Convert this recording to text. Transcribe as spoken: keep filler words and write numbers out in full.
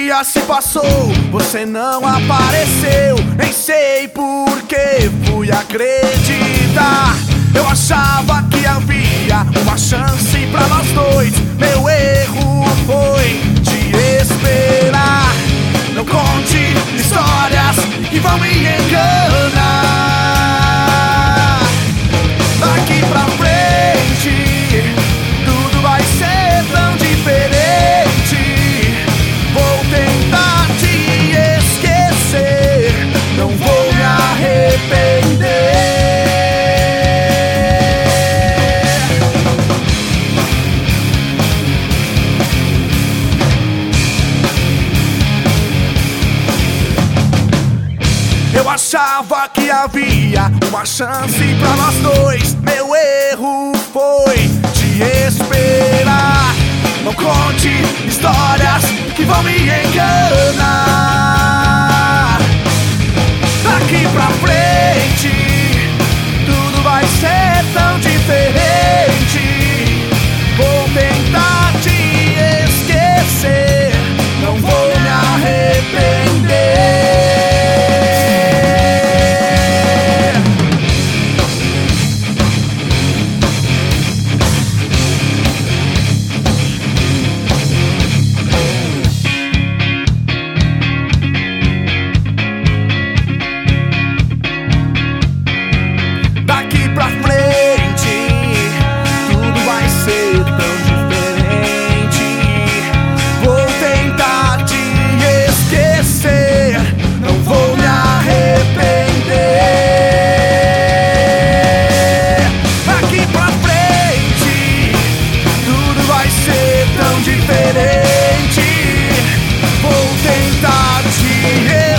dia se passou, você não apareceu. Nem sei por que fui acreditar. Eu achava que havia uma chance pra nós dois. Meu erro foi te esperar. Não conte histórias que vão me enganar. Daqui pra frente tudo vai ser tão diferente. Vou tentar te esquecer, não vou me arrepender. Eu achava que havia uma chance pra nós dois. Meu erro foi te esperar. Não conte histórias que vão me enganar. Daqui pra frente tudo vai ser tão diferente. Vou tentar te esquecer, não vou me arrepender. Pra frente tudo vai ser tão diferente. Vou tentar te esquecer, não vou me arrepender. Daqui pra frente tudo vai ser tão diferente. Vou tentar te esquecer.